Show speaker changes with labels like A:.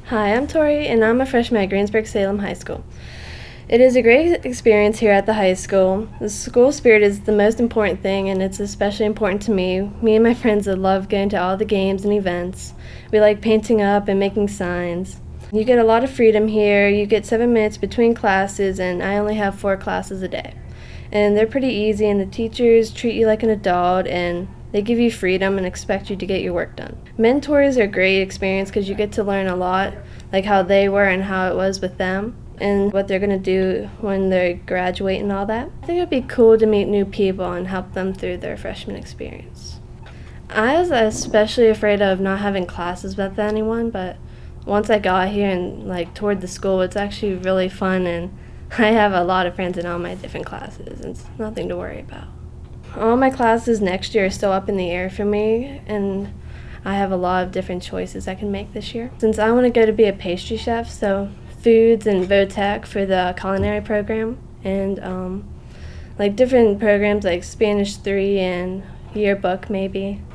A: Hi, I'm Tori, and I'm a freshman at Greensburg-Salem High School. It is a great experience here at the high school. The school spirit is the most important thing, and it's especially important to me. Me and my friends love going to all the games and events. We like painting up and making signs. You get a lot of freedom here. You get 7 minutes between classes, and I only have 4 classes a day. And they're pretty easy, and the teachers treat you like an adult, and they give you freedom and expect you to get your work done. Mentors are a great experience because you get to learn a lot, like how they were and how it was with them, and what they're going to do when they graduate and all that. I think it would be cool to meet new people and help them through their freshman experience. I was especially afraid of not having classes with anyone, but once I got here and toured the school, it's actually really fun, and I have a lot of friends in all my different classes, and it's nothing to worry about. All my classes next year are still up in the air for me, and I have a lot of different choices I can make this year. Since I want to go to be a pastry chef, so foods and vo-tech for the culinary program, and different programs like Spanish 3 and yearbook maybe.